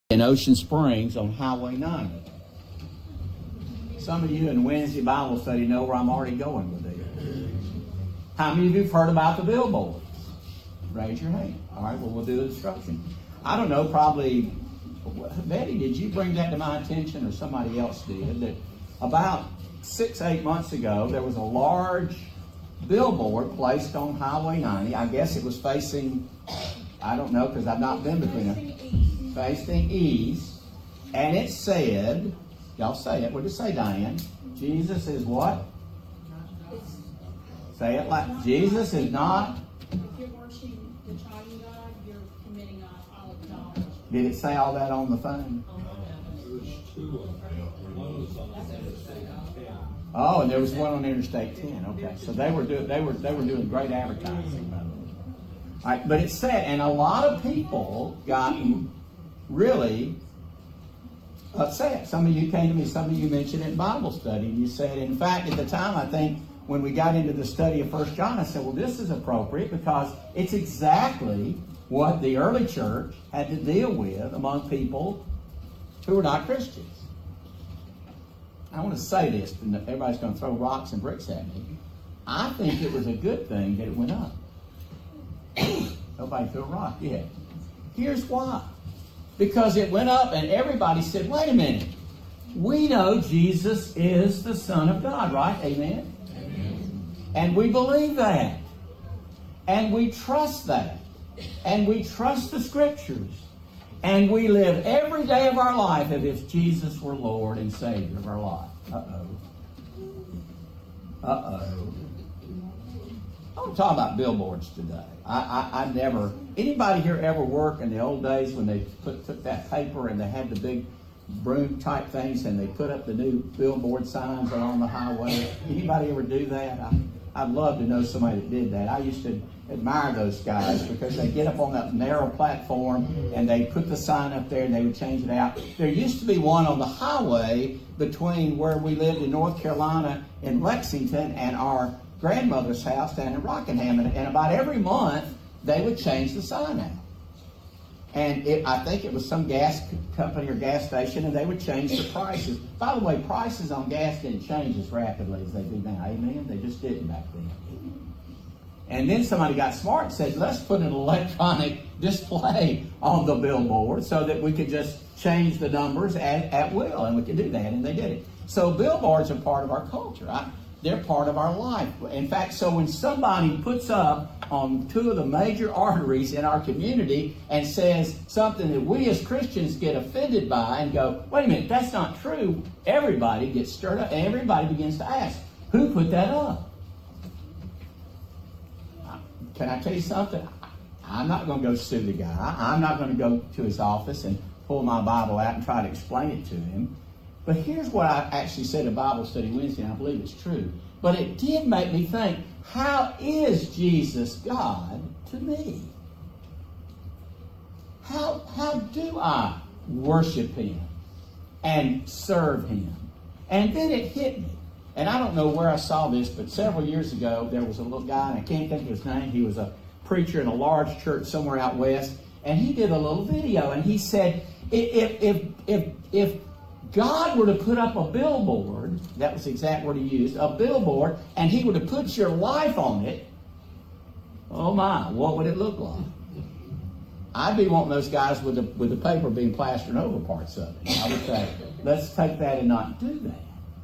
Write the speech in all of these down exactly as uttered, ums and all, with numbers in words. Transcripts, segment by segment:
in Ocean Springs on Highway ninety. Some of you in Wednesday Bible study know where I'm already going with it. How many of you have heard about the billboards? Raise your hand. All right, well, we'll do the instruction. I don't know, probably, Betty, did you bring that to my attention or somebody else did? That about six, eight months ago, there was a large billboard placed on Highway ninety. I guess it was facing, I don't know, because I've not been between them. Facing east. And it said, y'all say it. What did it say, Diane? Jesus is what? Say it like, Jesus is not. If you're worshiping the triune God, you're committing idolatry. Did it say all that on the phone? Oh, and there was one on Interstate ten. Okay, so they were doing they were they were doing great advertising. All right, but it said, and a lot of people got really upset. Some of you came to me. Some of you mentioned it in Bible study, and you said, in fact, at the time, I think when we got into the study of First John, I said, well, this is appropriate because it's exactly what the early church had to deal with among people who were not Christians. I want to say this, and everybody's going to throw rocks and bricks at me. I think it was a good thing that it went up. Nobody threw a rock yet. Here's why. Because it went up and everybody said, wait a minute. We know Jesus is the Son of God, right? Amen? Amen. And we believe that. And we trust that. And we trust the Scriptures. And we live every day of our life as if Jesus were Lord and Savior of our life. Uh-oh. Uh-oh. I want to talk about billboards today. I, I, I never... Anybody here ever work in the old days when they put, took that paper and they had the big broom type things and they put up the new billboard signs along the highway? Anybody ever do that? I, I'd love to know somebody that did that. I used to admire those guys because they get up on that narrow platform and they put the sign up there and they would change it out. There used to be one on the highway between where we lived in North Carolina in Lexington and our grandmother's house down in Rockingham, and, and about every month they would change the sign out. And it, I think it was some gas company or gas station, and they would change the prices. By the way, prices on gas didn't change as rapidly as they do now. Amen? They just didn't back then. And then somebody got smart and said, let's put an electronic display on the billboard so that we could just change the numbers at, at will, and we could do that, and they did it. So billboards are part of our culture. I, They're part of our life. In fact, so when somebody puts up on two of the major arteries in our community and says something that we as Christians get offended by and go, wait a minute, that's not true, everybody gets stirred up and everybody begins to ask, who put that up? Can I tell you something? I'm not going to go sue the guy. I'm not going to go to his office and pull my Bible out and try to explain it to him. But here's what I actually said in Bible study Wednesday, and I believe it's true. But it did make me think, how is Jesus God to me? How, how do I worship Him and serve Him? And then it hit me. And I don't know where I saw this, but several years ago, there was a little guy, and I can't think of his name. He was a preacher in a large church somewhere out west, and he did a little video, and he said, if, if, if, if God were to put up a billboard, that was the exact word he used, a billboard, and He were to put your life on it, oh my, what would it look like? I'd be wanting those guys with the, with the paper being plastered over parts of it. I would say, let's take that and not do that.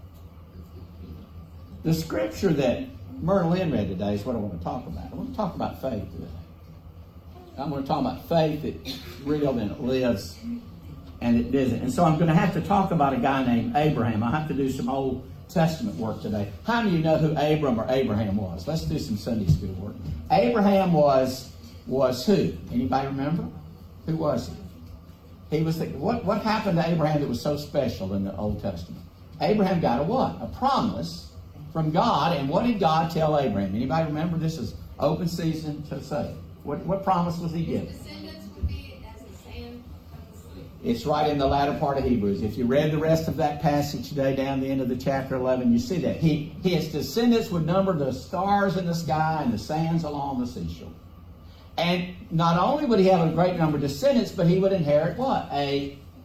The scripture that Merlin read today is what I want to talk about. I want to talk about faith today. I'm going to talk about faith that's real and it lives and it doesn't. And so I'm going to have to talk about a guy named Abraham. I have to do some Old Testament work today. How many of you know who Abram or Abraham was? Let's do some Sunday school work. Abraham was was who? Anybody remember? Who was he? He was the, what, what happened to Abraham that was so special in the Old Testament? Abraham got a what? A promise from God. And what did God tell Abraham? Anybody remember? This is open season to say. What, what promise was He given? It's right in the latter part of Hebrews. If you read the rest of that passage today down the end of the chapter eleven, you see that. He, his descendants would number the stars in the sky and the sands along the seashore. And not only would he have a great number of descendants, but he would inherit what? A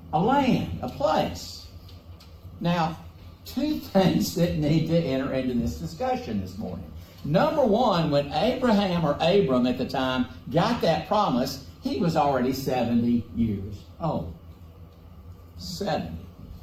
a land, a place. Now, two things that need to enter into this discussion this morning. Number one, when Abraham or Abram at the time got that promise, he was already seventy years old. seventy.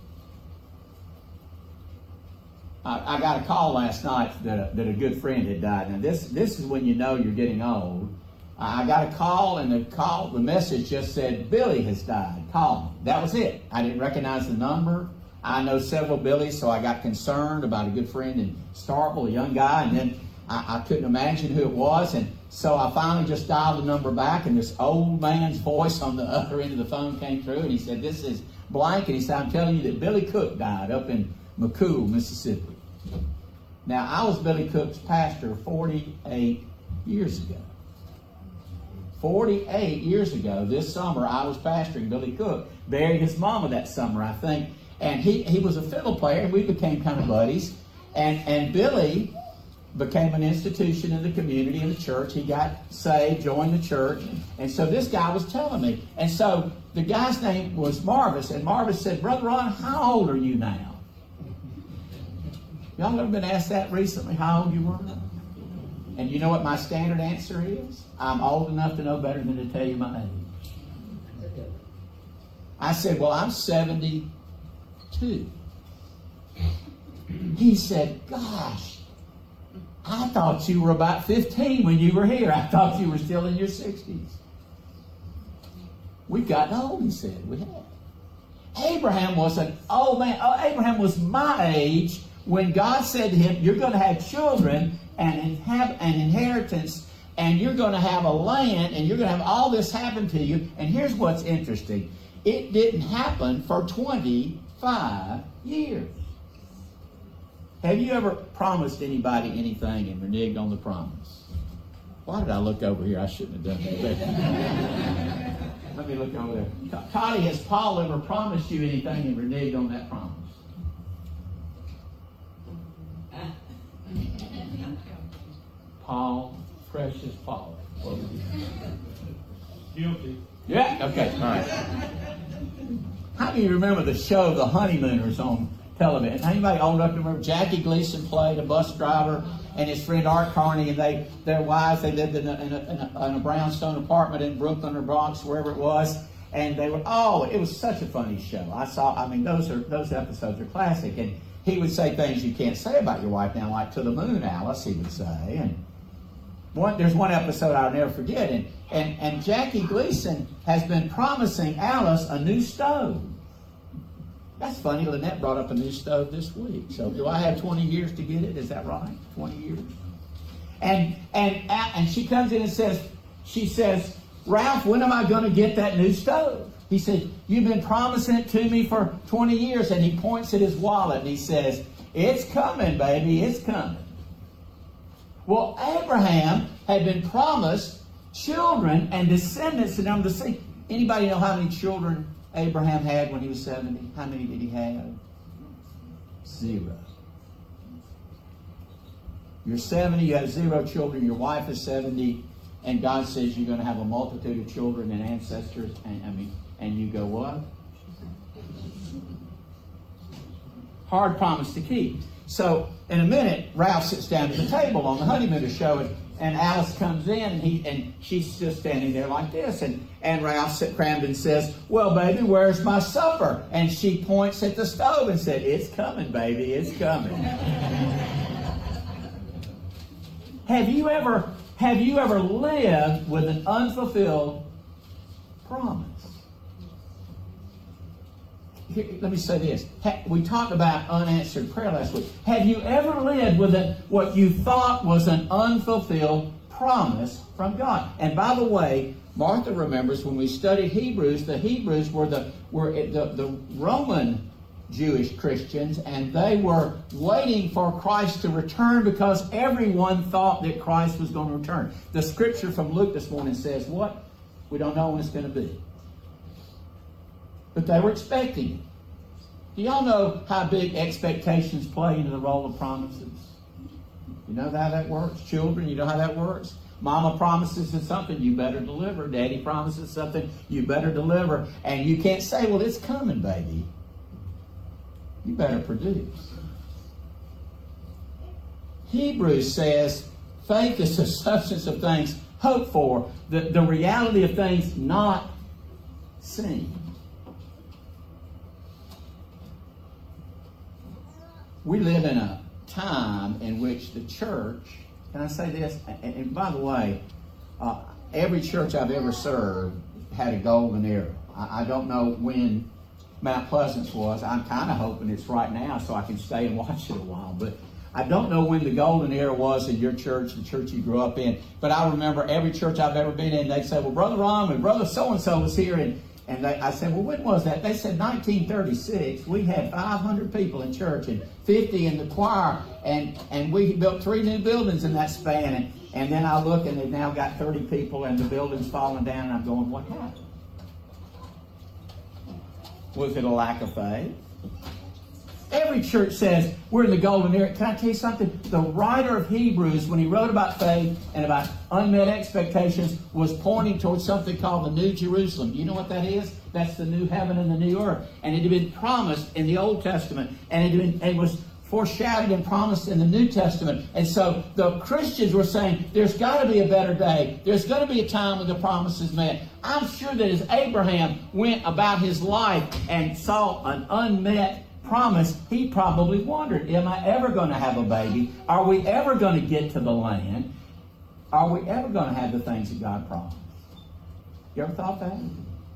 I, I got a call last night that a, that a good friend had died. Now this this is when you know you're getting old. I got a call, and the call, the message just said, Billy has died. Call me. That was it. I didn't recognize the number. I know several Billys, so I got concerned about a good friend in Starkville, a young guy, and then I, I couldn't imagine who it was, and so I finally just dialed the number back, and this old man's voice on the other end of the phone came through, and he said, this is blank, and he said, I'm telling you that Billy Cook died up in McCool, Mississippi. Now, I was Billy Cook's pastor forty-eight years ago. forty-eight years ago, this summer, I was pastoring Billy Cook. Buried his mama that summer, I think. And he, he was a fiddle player, and we became kind of buddies. And, and Billy became an institution in the community, in the church. He got saved, joined the church. And so this guy was telling me. And so the guy's name was Marvis. And Marvis said, Brother Ron, how old are you now? Y'all ever been asked that recently, how old you were? And you know what my standard answer is? I'm old enough to know better than to tell you my age. I said, well, I'm seventy-two. He said, gosh, I thought you were about fifteen when you were here. I thought you were still in your sixties. We've gotten old, he said. We have. Abraham was an old man. Oh, Abraham was my age when God said to him, you're going to have children and have an inheritance, and you're going to have a land, and you're going to have all this happen to you. And here's what's interesting. It didn't happen for twenty-five years. Have you ever promised anybody anything and reneged on the promise? Why did I look over here? I shouldn't have done that. Let me look over there. Connie, has Paul ever promised you anything and reneged on that promise? Paul, precious Paul. Guilty. Yeah, okay, all right. How do you remember the show The Honeymooners on television? Anybody old enough to remember? Jackie Gleason played a bus driver and his friend Art Carney, and they, their wives, they lived in a, in, a, in, a, in a brownstone apartment in Brooklyn or Bronx, wherever it was, and they were, oh, it was such a funny show. I saw, I mean, those are those episodes are classic, and he would say things you can't say about your wife now, like to the moon, Alice, he would say, and One, there's one episode I'll never forget, and, and, and Jackie Gleason has been promising Alice a new stove. That's funny, Lynette brought up a new stove this week. So do I have twenty years to get it? Is that right? twenty years? And and and she comes in and says, she says, Ralph, when am I going to get that new stove? He said, you've been promising it to me for twenty years. And he points at his wallet and he says, it's coming, baby, it's coming. Well, Abraham had been promised children and descendants to them to see. Anybody know how many children Abraham had when he was seventy? How many did he have? Zero. You're seventy, you have zero children, your wife is seventy, and God says you're going to have a multitude of children and ancestors, and I mean, and you go, what? Hard promise to keep. So, in a minute, Ralph sits down at the table on the Honeymooners show, and, and Alice comes in, and he and she's just standing there like this, and, and Ralph Cramden says, well, baby, where's my supper? And she points at the stove and said, it's coming, baby, it's coming. Have you ever, have you ever lived with an unfulfilled promise? Here, let me say this. We talked about unanswered prayer last week. Have you ever lived with a, what you thought was an unfulfilled promise from God? And by the way, Martha remembers when we studied Hebrews, the Hebrews were the were the, the Roman Jewish Christians, and they were waiting for Christ to return because everyone thought that Christ was going to return. The scripture from Luke this morning says what? We don't know when it's going to be. But they were expecting it. Do y'all know how big expectations play into the role of promises? You know how that works? Children, you know how that works? Mama promises us something, you better deliver. Daddy promises something, you better deliver. And you can't say, well, it's coming, baby. You better produce. Hebrews says, faith is the substance of things hoped for, the, the reality of things not seen. We live in a time in which the church, can I say this? And, and by the way, uh, every church I've ever served had a golden era. I, I don't know when Mount Pleasance was. I'm kind of hoping it's right now so I can stay and watch it a while. But I don't know when the golden era was in your church, the church you grew up in. But I remember every church I've ever been in, they'd say, well, Brother Ron and Brother so-and-so was here. And, and they, I said, well, when was that? They said nineteen thirty-six. We had five hundred people in church and fifty in the choir. And, and we built three new buildings in that span. And, and then I look and they've now got thirty people and the building's falling down. And I'm going, what happened? Was it a lack of faith? Every church says we're in the golden era. Can I tell you something? The writer of Hebrews, when he wrote about faith and about unmet expectations, was pointing towards something called the New Jerusalem. Do you know what that is? That's the new heaven and the new earth. And it had been promised in the Old Testament. And it, had been, it was foreshadowed and promised in the New Testament. And so the Christians were saying, there's got to be a better day. There's going to be a time when the promise is met. I'm sure that as Abraham went about his life and saw an unmet promise, he probably wondered, am I ever going to have a baby? Are we ever going to get to the land? Are we ever going to have the things that God promised? You ever thought that?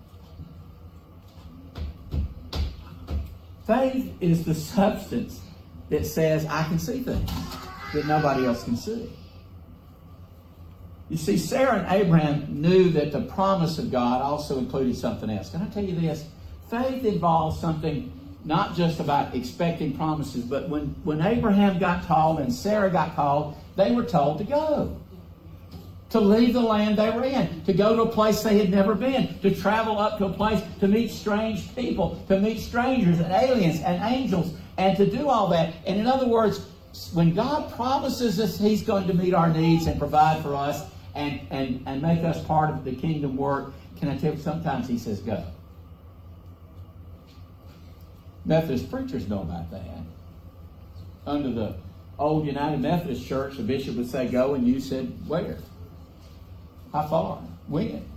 Faith is the substance that says, I can see things that nobody else can see. You see, Sarah and Abraham knew that the promise of God also included something else. Can I tell you this? Faith involves something not just about expecting promises, but when, when Abraham got called and Sarah got called, they were told to go. To leave the land they were in. To go to a place they had never been. To travel up to a place to meet strange people. To meet strangers and aliens and angels. And to do all that. And in other words, when God promises us He's going to meet our needs and provide for us and, and, and make us part of the kingdom work, can I tell you, sometimes He says go. Methodist preachers know about that. Under the old United Methodist Church, the bishop would say go, and you said where? How far? When?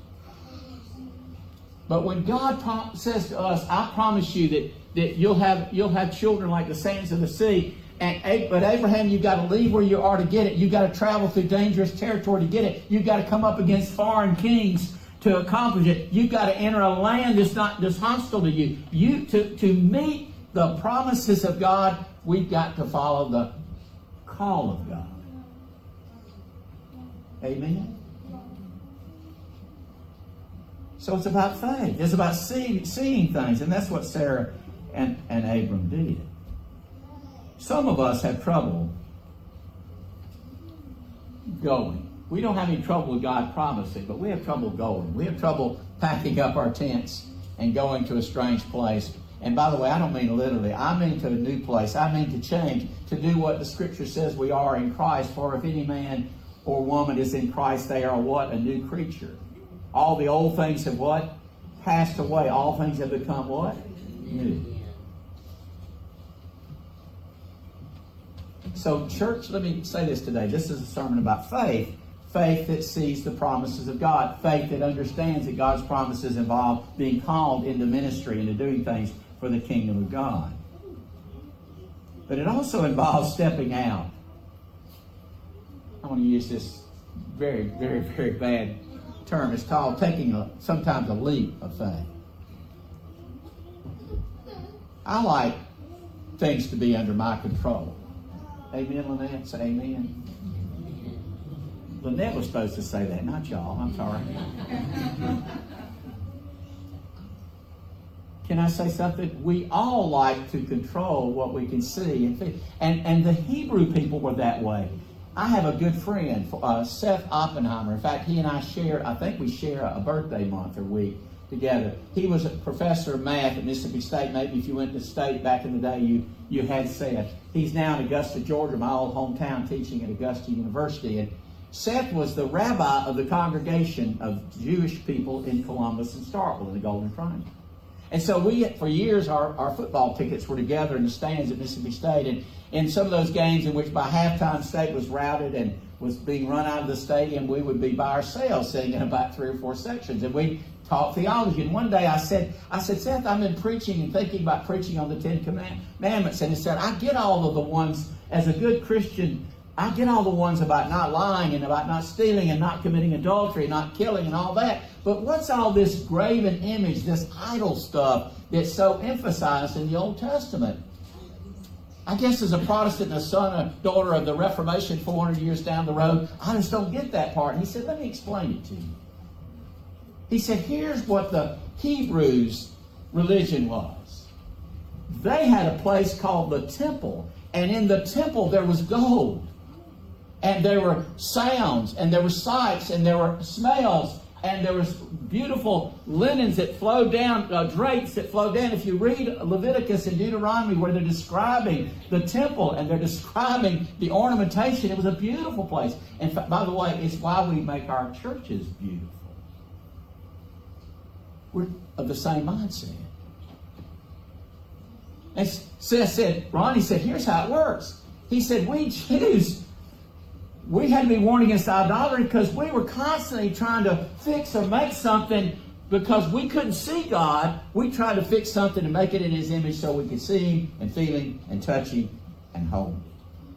But when God prom- says to us, I promise you that, that you'll have you'll have children like the sands of the sea, and but Abraham, you've got to leave where you are to get it. You've got to travel through dangerous territory to get it. You've got to come up against foreign kings to accomplish it. You've got to enter a land that's not that's hostile to you. You to, to meet the promises of God, we've got to follow the call of God. Amen. So it's about faith. It's about seeing, seeing things, and that's what Sarah and, and Abram did. Some of us have trouble going. We don't have any trouble with God promising, but we have trouble going. We have trouble packing up our tents and going to a strange place. And by the way, I don't mean literally. I mean to a new place. I mean to change, to do what the Scripture says we are in Christ. For if any man or woman is in Christ, they are what? A new creature. All the old things have what? Passed away. All things have become what? New. So, church, let me say this today. This is a sermon about faith. Faith that sees the promises of God. Faith that understands that God's promises involve being called into ministry, into doing things for the kingdom of God. But it also involves stepping out. I want to use this very, very, very bad term. It's called taking a, sometimes a leap of faith. I like things to be under my control. Amen, Lynette? Say amen. Lynette was supposed to say that, not y'all. I'm sorry. Can I say something? We all like to control what we can see and feel. And, and the Hebrew people were that way. I have a good friend, uh, Seth Oppenheimer. In fact, he and I share, I think we share a birthday month or week together. He was a professor of math at Mississippi State. Maybe if you went to state back in the day, you, you had Seth. He's now in Augusta, Georgia, my old hometown, teaching at Augusta University. And Seth was the rabbi of the congregation of Jewish people in Columbus and Starkville in the Golden Triangle. And so we, for years, our, our football tickets were together in the stands at Mississippi State. And in some of those games in which by halftime State was routed and was being run out of the stadium, we would be by ourselves sitting in about three or four sections. And we taught theology. And one day I said, I said, Seth, I've been preaching and thinking about preaching on the Ten Commandments. And he said, I get all of the ones, as a good Christian, I get all the ones about not lying and about not stealing and not committing adultery, not killing and all that. But what's all this graven image, this idol stuff that's so emphasized in the Old Testament? I guess as a Protestant and a son or daughter of the Reformation four hundred years down the road, I just don't get that part. And he said, let me explain it to you. He said, here's what the Hebrews' religion was. They had a place called the temple. And in the temple there was gold. And there were sounds, and there were sights, and there were smells, and there was beautiful linens that flowed down, uh, drapes that flowed down. If you read Leviticus and Deuteronomy where they're describing the temple and they're describing the ornamentation, it was a beautiful place. And by the way, it's why we make our churches beautiful. We're of the same mindset. And Seth said, Ronnie said, here's how it works. He said, we Jews, we had to be warned against idolatry because we were constantly trying to fix or make something because we couldn't see God. We tried to fix something to make it in His image so we could see Him and feel Him and touch Him and hold Him.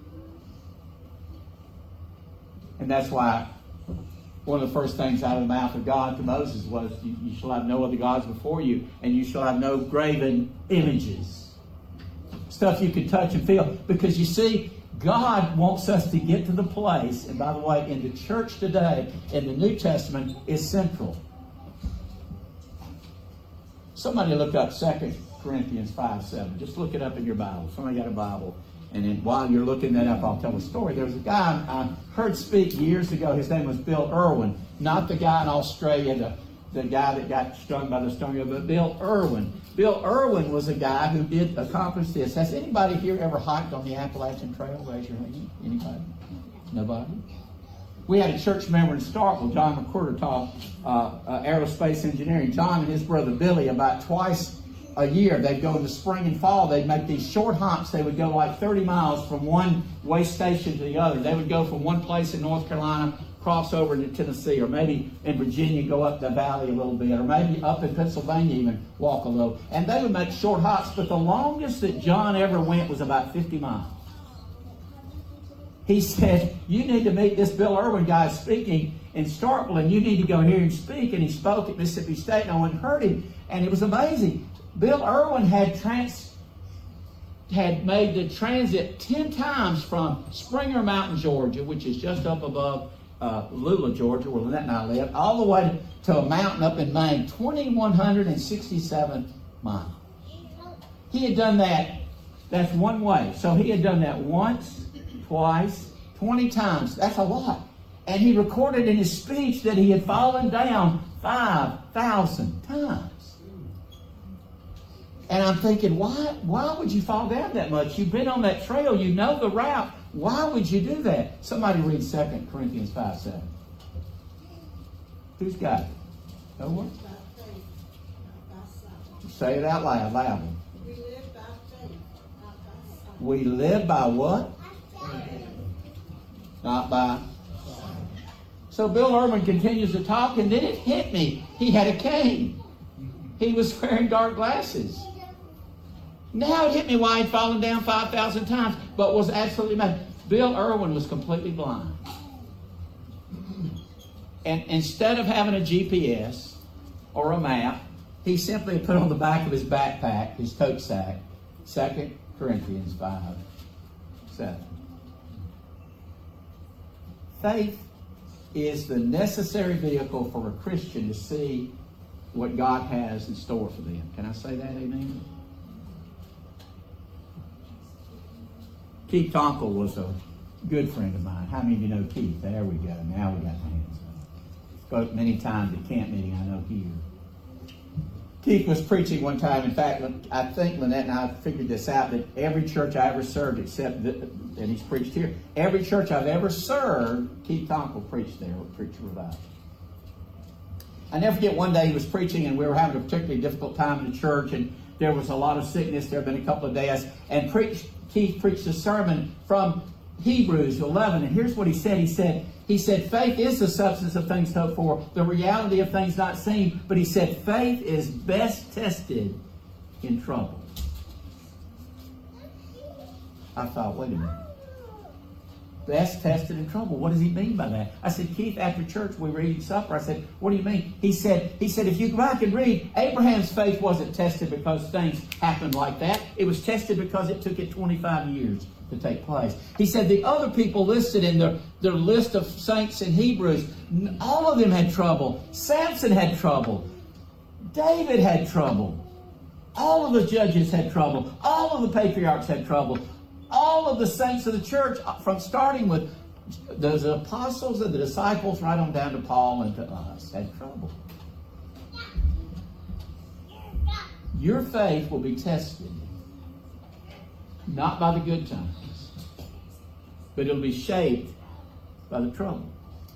And that's why one of the first things out of the mouth of God to Moses was, you, you shall have no other gods before you, and you shall have no graven images. Stuff you can touch and feel. Because you see, God wants us to get to the place, and by the way, in the church today, in the New Testament, is central. Somebody look up Second Corinthians five seven. Just look it up in your Bible. Somebody got a Bible. And then while you're looking that up, I'll tell a story. There was a guy I heard speak years ago. His name was Bill Irwin. Not the guy in Australia, the, the guy that got stung by the stone, but Bill Irwin. Bill Irwin was a guy who did accomplish this. Has anybody here ever hiked on the Appalachian Trail? Raise your hand. Anybody? Nobody? We had a church member in Starkville, John McWhorter, taught uh, uh, aerospace engineering. John and his brother Billy, about twice a year, they'd go in the spring and fall. They'd make these short hops. They would go like thirty miles from one way station to the other. They would go from one place in North Carolina, cross over into Tennessee, or maybe in Virginia, go up the valley a little bit, or maybe up in Pennsylvania even walk a little. And they would make short hops, but the longest that John ever went was about fifty miles. He said, you need to meet this Bill Irwin guy speaking in Starkville, and you need to go hear him speak. And he spoke at Mississippi State, and I went and heard him, and it was amazing. Bill Irwin had trans, had made the transit ten times from Springer Mountain, Georgia, which is just up above uh, Lula, Georgia, where Lynette and I live, all the way to a mountain up in Maine, two thousand one hundred sixty-seven miles. He had done that, that's one way. So he had done that once, twice, twenty times. That's a lot. And he recorded in his speech that he had fallen down five thousand times. And I'm thinking, why, why would you fall down that much? You've been on that trail. You know the route. Why would you do that? Somebody read Second Corinthians five seven. Who's got it? No one? Say it out loud, loudly. We live by faith, not by sight. We live by what? Not by. So Bill Irwin continues to talk, and then it hit me. He had a cane. He was wearing dark glasses. Now it hit me why he'd fallen down five thousand times, but was absolutely mad. Bill Irwin was completely blind. And instead of having a G P S or a map, he simply put on the back of his backpack, his tote sack, Second Corinthians five seven. Faith is the necessary vehicle for a Christian to see what God has in store for them. Can I say that? Amen? Keith Tonkel was a good friend of mine. How many of you know Keith? There we go. Now we got the hands up. Spoke many times at camp meeting, I know here. Keith was preaching one time. In fact, I think Lynette and I figured this out, that every church I ever served, except, that, and he's preached here, every church I've ever served, Keith Tonkel preached there, or preached revival. I never forget one day he was preaching, and we were having a particularly difficult time in the church, and there was a lot of sickness. There had been a couple of days, and preached, Keith preached a sermon from Hebrews eleven, and here's what he said. He said, he said, faith is the substance of things hoped for, the reality of things not seen. But he said, faith is best tested in trouble. I thought, wait a minute. Best tested in trouble. What does he mean by that? I said, Keith, after church we were eating supper. I said, what do you mean? He said, he said, if you go back and read, Abraham's faith wasn't tested because things happened like that. It was tested because it took it twenty-five years to take place. He said the other people listed in their, their list of saints in Hebrews, all of them had trouble. Samson had trouble. David had trouble. All of the judges had trouble. All of the patriarchs had trouble. All of the saints of the church, from starting with those apostles and the disciples right on down to Paul and to us, had trouble. Your faith will be tested, not by the good times, but it'll be shaped by the trouble.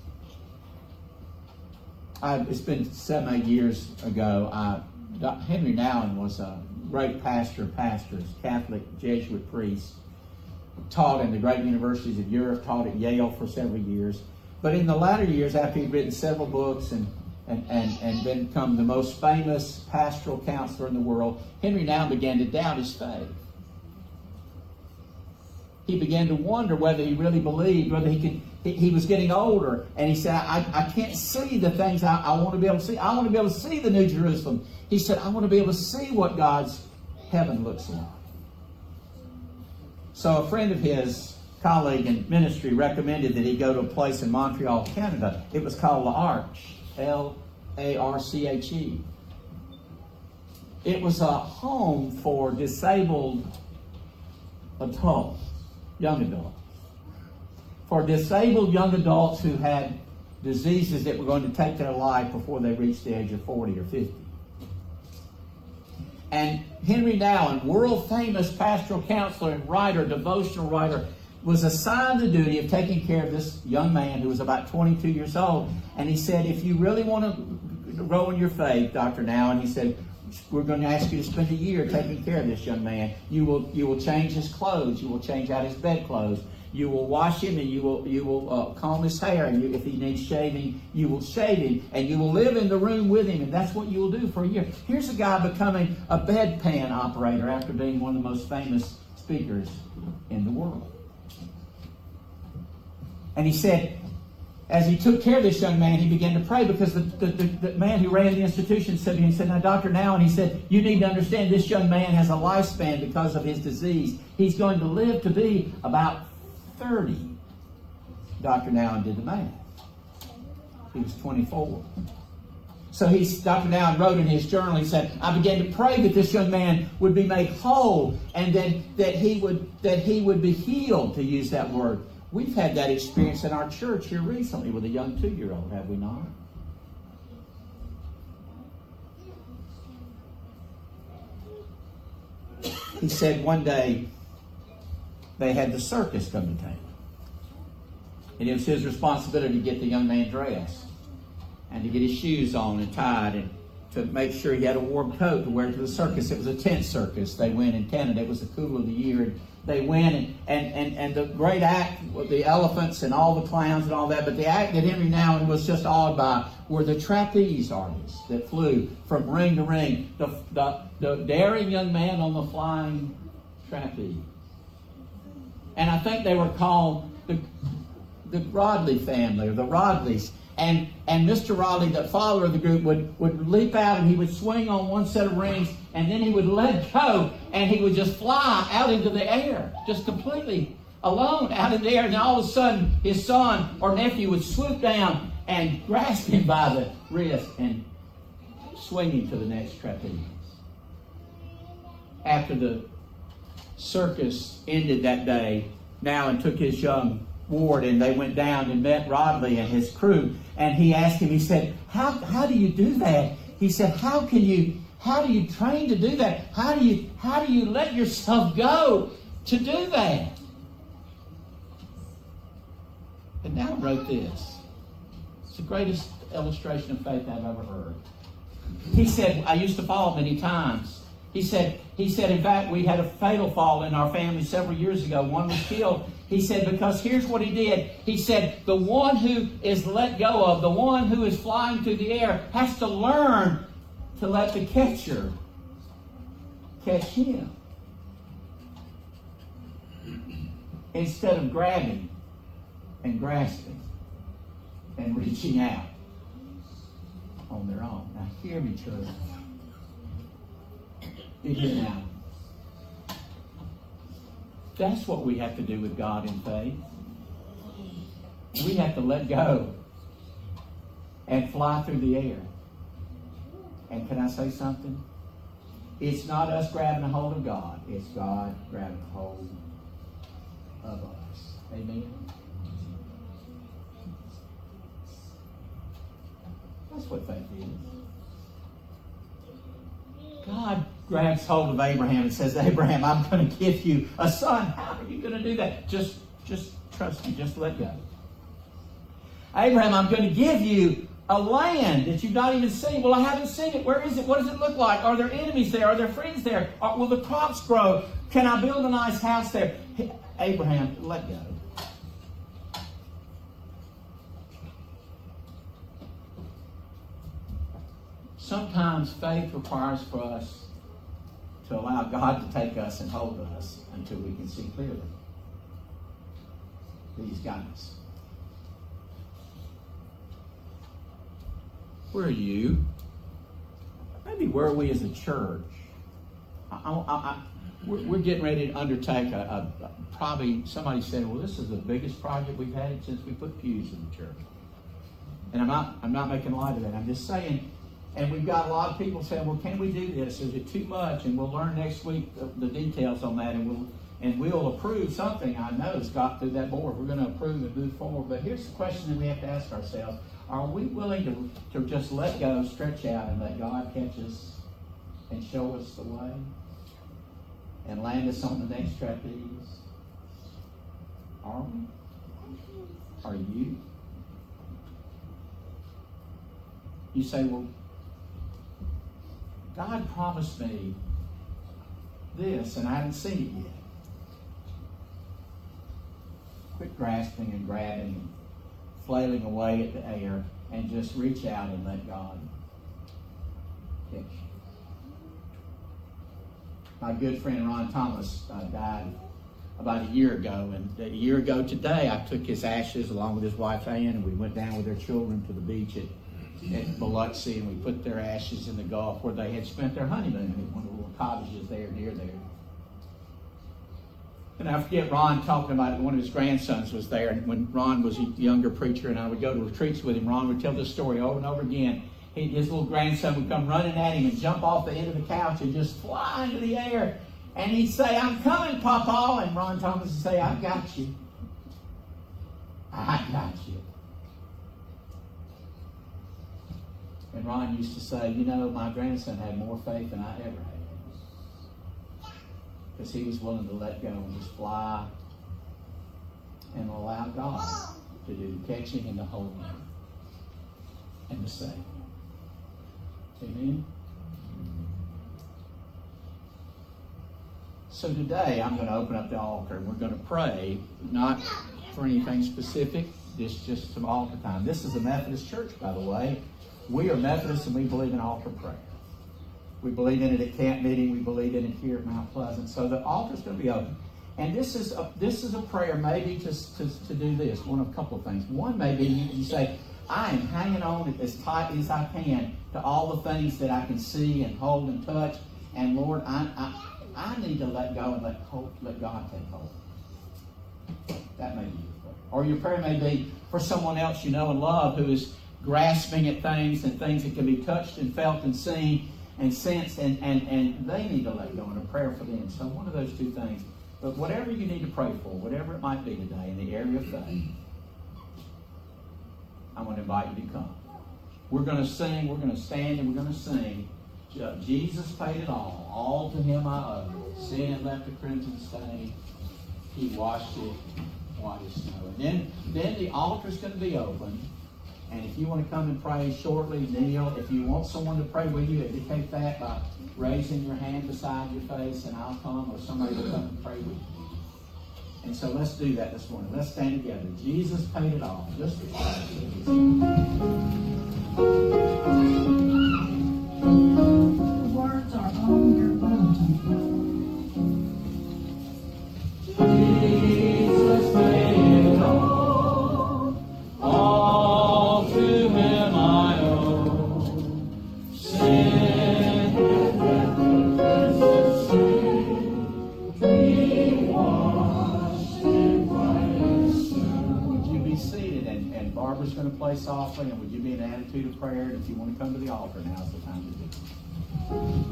I, it's been seven, eight years ago. I, Henry Nouwen was a great pastor of pastors, Catholic Jesuit priest, taught in the great universities of Europe, taught at Yale for several years. But in the latter years, after he'd written several books and and, and, and become the most famous pastoral counselor in the world, Henry Nouwen began to doubt his faith. He began to wonder whether he really believed, whether he could. He, he was getting older, and he said, I, I can't see the things I, I want to be able to see. I want to be able to see the New Jerusalem. He said, I want to be able to see what God's heaven looks like. So a friend of his, colleague in ministry, recommended that he go to a place in Montreal, Canada. It was called L'Arche, L A R C H E. It was a home for disabled adults, young adults. For disabled young adults who had diseases that were going to take their life before they reached the age of forty or fifty. And Henry Nouwen, world famous pastoral counselor and writer, devotional writer, was assigned the duty of taking care of this young man who was about twenty-two years old. And he said, if you really want to grow in your faith, Doctor Nouwen, he said, we're going to ask you to spend a year taking care of this young man. You will, you will change his clothes. You will change out his bedclothes. You will wash him, and you will you will uh, comb his hair. And you, if he needs shaving, you will shave him, and you will live in the room with him. And that's what you will do for a year. Here's a guy becoming a bedpan operator after being one of the most famous speakers in the world. And he said, as he took care of this young man, he began to pray, because the, the, the, the man who ran the institution said to him, he said, now, Doctor Nouwen, he said, you need to understand this young man has a lifespan because of his disease. He's going to live to be about thirty. Doctor Nouwen did the math. He was twenty-four. So he's, Doctor Nouwen wrote in his journal, he said, I began to pray that this young man would be made whole, and then that he would that he would be healed, to use that word. We've had that experience in our church here recently with a young two-year-old, have we not? He said one day they had the circus come to town. And it was his responsibility to get the young man dressed and to get his shoes on and tied and to make sure he had a warm coat to wear to the circus. It was a tent circus. They went in Canada. It was the cool of the year. And they went, and, and, and, and the great act with the elephants and all the clowns and all that. But the act that Henry Nouwen was just awed by were the trapeze artists that flew from ring to ring. The, the, the daring young man on the flying trapeze. And I think they were called the, the Rodley family, or the Rodleys. And and Mister Rodley, the father of the group, would, would leap out, and he would swing on one set of rings, and then he would let go, and he would just fly out into the air, just completely alone out in the air. And all of a sudden, his son or nephew would swoop down and grasp him by the wrist and swing him to the next trapeze. After the circus ended that day, Nouwen took his young ward, and they went down and met Rodley and his crew. And he asked him, he said, how, how do you do that? He said, how can you How do you train to do that? How do you, how do you let yourself go to do that? And now wrote this. It's the greatest illustration of faith I've ever heard. He said, I used to fall many times. He said, he said, in fact, we had a fatal fall in our family several years ago. One was killed. He said, because here's what he did. He said, the one who is let go of, the one who is flying through the air, has to learn to let the catcher catch him. Instead of grabbing and grasping and reaching out on their own. Now hear me, church. You hear now. That's what we have to do with God in faith. We have to let go and fly through the air. And can I say something? It's not us grabbing a hold of God. It's God grabbing a hold of us. Amen? That's what faith is. God grabs hold of Abraham and says, Abraham, I'm going to give you a son. How are you going to do that? Just, just trust me. Just let go. Abraham, I'm going to give you a land that you've not even seen. Well, I haven't seen it. Where is it? What does it look like? Are there enemies there? Are there friends there? Are, will the crops grow? Can I build a nice house there? Abraham, let go. Sometimes faith requires for us to allow God to take us and hold us until we can see clearly. He's got us. Where are you? Maybe where are we as a church? I, I, I, we're, we're getting ready to undertake a, a, a probably, somebody said, well, this is the biggest project we've had since we put pews in the church. And I'm not, I'm not making light of that. I'm just saying, and we've got a lot of people saying, well, can we do this? Is it too much? And we'll learn next week the, the details on that, and we'll and we'll approve something. I know it's got through that board. We're going to approve and move forward. But here's the question that we have to ask ourselves. Are we willing to, to just let go, stretch out, and let God catch us and show us the way and land us on the next trapeze? Are we? Are you? You say, well, God promised me this, and I haven't seen it yet. Quit grasping and grabbing and flailing away at the air, and just reach out and let God catch you. My good friend Ron Thomas uh, died about a year ago, and a year ago today I took his ashes along with his wife Ann, and we went down with their children to the beach at, at Biloxi, and we put their ashes in the Gulf where they had spent their honeymoon in one of the little cottages there near there. And I forget Ron talking about it. One of his grandsons was there, and when Ron was a younger preacher and I would go to retreats with him, Ron would tell this story over and over again. He, his little grandson would come running at him and jump off the end of the couch and just fly into the air. And he'd say, I'm coming, Papa. And Ron Thomas would say, I got you. I got you. And Ron used to say, you know, my grandson had more faith than I ever had. Because he was willing to let go and just fly and allow God to do the catching and the holding and the saving. Amen? So today I'm going to open up the altar and we're going to pray, not for anything specific, this just some altar time. This is a Methodist church, by the way. We are Methodists and we believe in altar prayer. We believe in it at camp meeting. We believe in it here at Mount Pleasant. So the altar's going to be open. And this is a, this is a prayer maybe to, to, to do this. One of a couple of things. One may be you, you say, I am hanging on as tightly as I can to all the things that I can see and hold and touch. And Lord, I I, I need to let go and let, hold, let God take hold. That may be your prayer. Or your prayer may be for someone else you know and love who is grasping at things and things that can be touched and felt and seen and sensed, and, and, and they need to let go, and a prayer for them. So one of those two things. But whatever you need to pray for, whatever it might be today in the area of faith, I want to invite you to come. We're going to sing, we're going to stand, and we're going to sing Ju- Jesus paid it all. All to him I owe. Sin left a crimson stain. He washed it white as snow. And then, then the altar's going to be open. And if you want to come and pray shortly, kneel. If you want someone to pray with you, indicate that by raising your hand beside your face, and I'll come, or somebody will come and pray with you. And so let's do that this morning. Let's stand together. Jesus paid it all. Just for The words are on your bulletin. Jesus paid it all. All to him I owe. Sin and death and crimson stain. He washed it white as snow. Would you be seated? And, and Barbara's going to play softly. And would you be in an attitude of prayer? And if you want to come to the altar, now's the time to do it.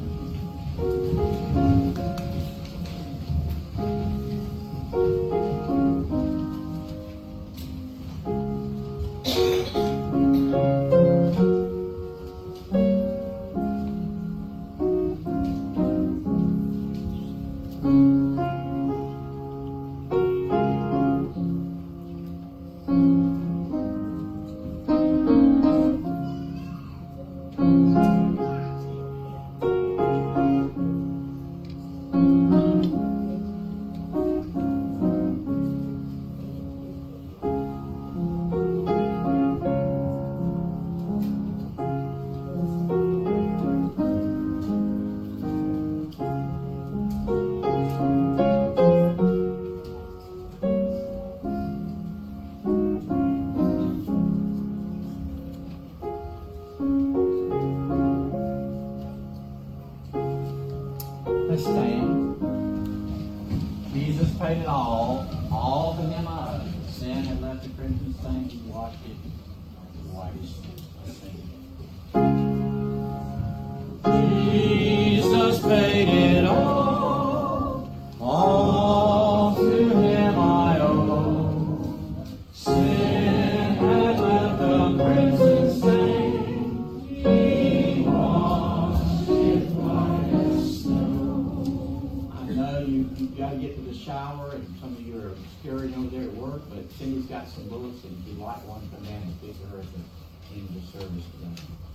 Let's stand. Jesus paid it all. All to him I owe. Sin had left a crimson stain. He washed it white as snow. Jesus paid it all. All to him I owe. Sin had left a crimson stain. He washed it white as snow. I know you, you've got to get to the shower, and some of you are scurrying over there at work, but Cindy's got some books, and if you'd like one, come down and speak to her at the end of the service today.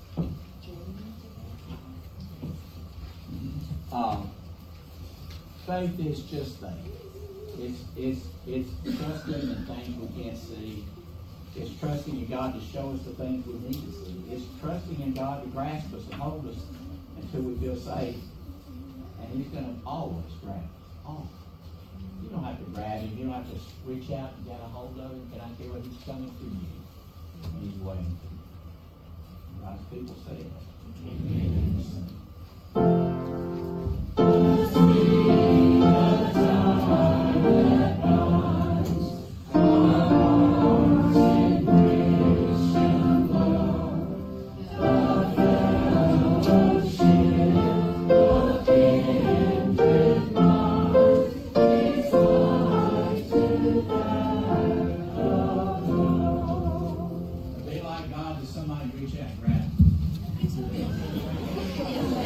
Um, faith is just that. It's, it's, it's trusting in things we can't see. It's trusting in God to show us the things we need to see. It's trusting in God to grasp us and hold us until we feel safe. And He's going to always grab us. Always. You don't have to grab Him. You don't have to reach out and get a hold of Him. Can I tell you what? He's coming for you. And He's waiting for you. God's people say it. Amen. Be like God to somebody, reach out and grab.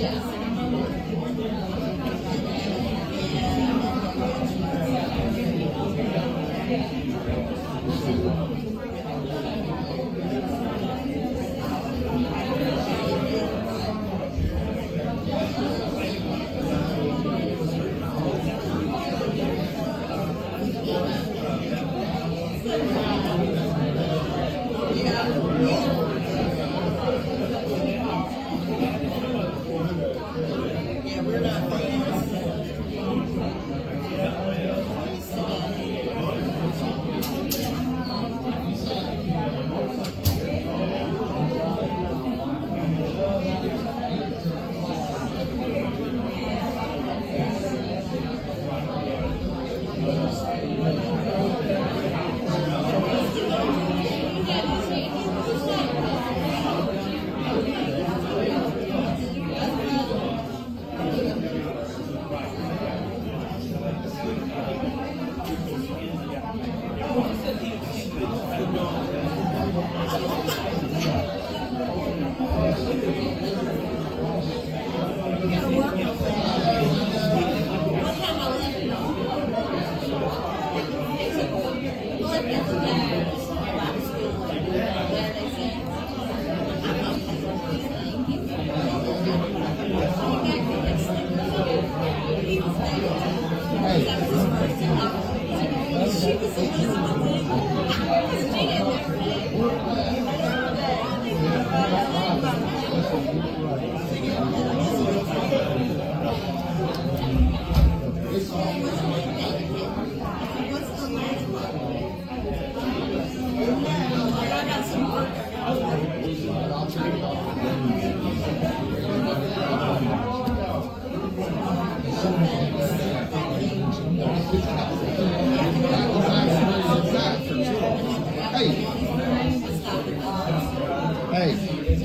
Hey,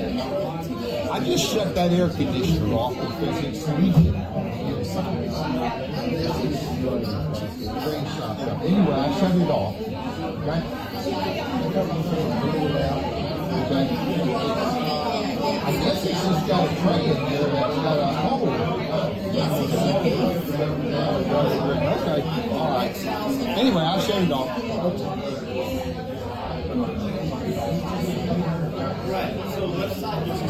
I just shut that air conditioner off because it's freezing. Anyway, I shut it off. Okay? Okay? I guess it's just got a tray in there that's got a hole. Okay, all right. Anyway, I shut it off. Right, so let's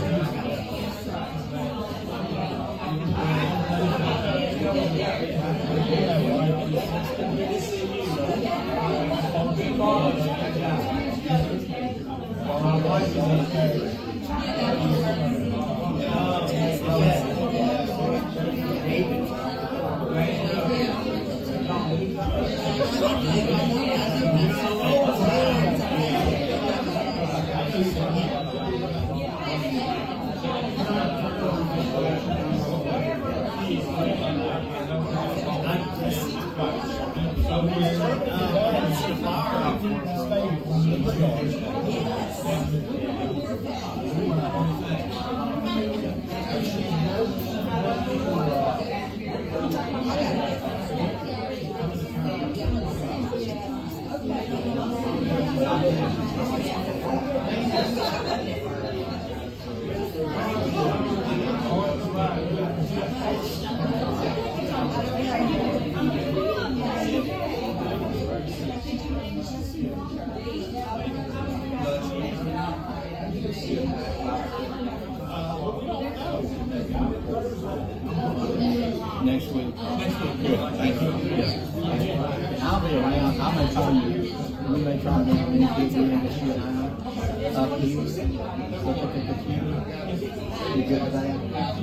Next week. Next week. Good. Thank you. Yeah. I'll be around. I may try you. We may try to get these people in to shit out. Up here. Look at the computer. You good with that?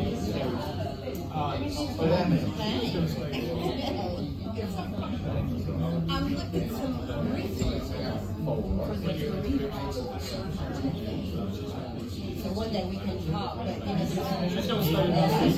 What that mean? I'm looking at some research for what you're reading. So one day we can talk, but give us some. Just don't start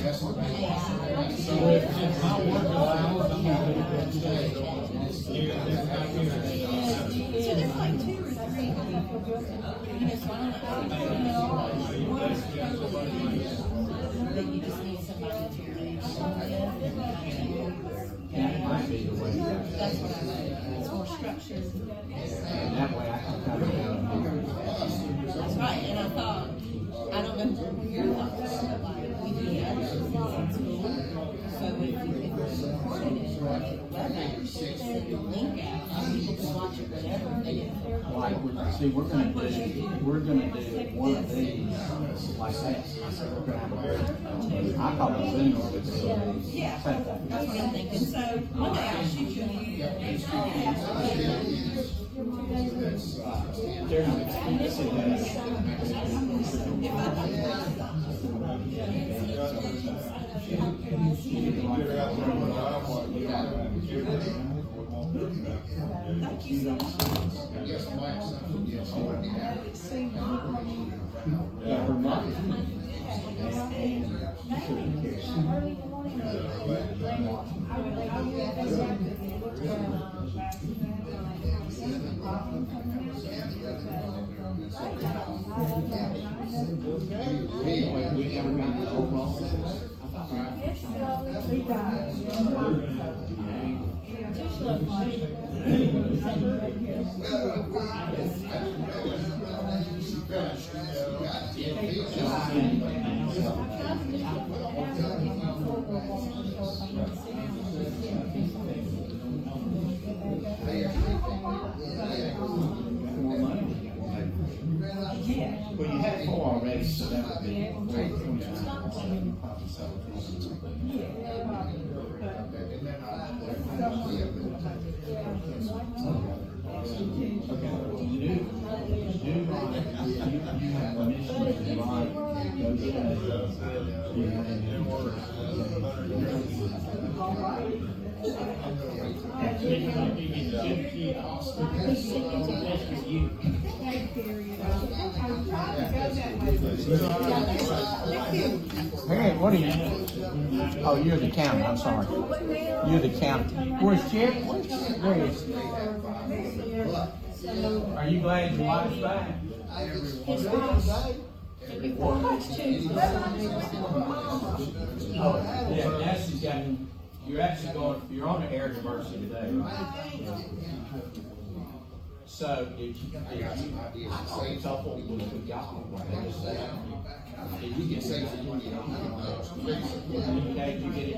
So there's like two or three, you know, so I don't know. One's totally, then you just need somebody to read. That might be the way. That's what I mean. It's more structured. That way I can come down. That's right, and I thought, I don't know what your thoughts are, but like, we did. So if you, if it's recorded and it's on the web, send the link out, and people can watch it whenever they get. Like, we're- see, we're gonna do, we're gonna do one of these like that. I said, we're gonna have a very, I call it Zoom or it's a- Yeah, same thing. that's what I'm thinking. So Monday I'll shoot you a Thank you so much. Yes, ma'am. Yes, Yeah, her mother. Anyway, we never got the overall. Well, you had four already, so that would be. Okay, you do, you do like, you, you have permission to like, go Hey, what are you? Oh, you're the county, I'm sorry. You're the county. Where's Jeff? Where is he? Are you glad your wife's back? Oh, yeah, that's just got, you're actually going, you're on the air diversity today, right? So, if you, if you, I thought it's awful with with y'all, what they just say. If you get six, you get it. Okay, you get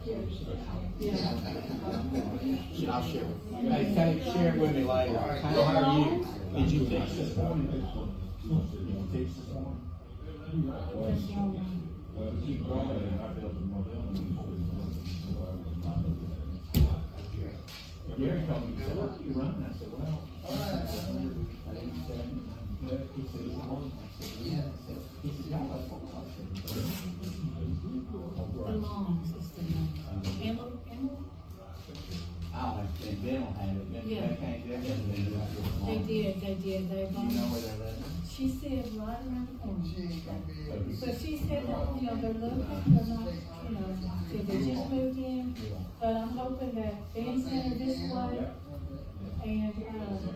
it. I'll share. Hey, take, share it with me later. How are you? Did you fix this morning? Did you fix this morning? Keep going. Gary told me, he said, "What are you running?" I said, "Well, he said, "It's on." I said, "Yeah." He said, "Y'all have four." I said, The longs, it's the longs. Campbell, Campbell? "I'll have to, and Ben will have it. Ben- Yeah. they can't, they haven't been doing it for long. They did, they did, they, You know where they're at? she said right around the corner. So, But she said, that, you know, they're looking, they're not, you know, so they just moved in, but I'm hoping that Ben's Center this way, and, uh,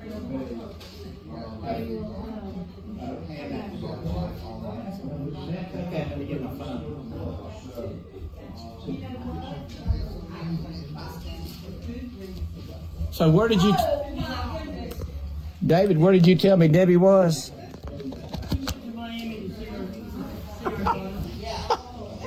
they will, um, Okay, let me get my phone. So where did you, David, where did you tell me Debbie was?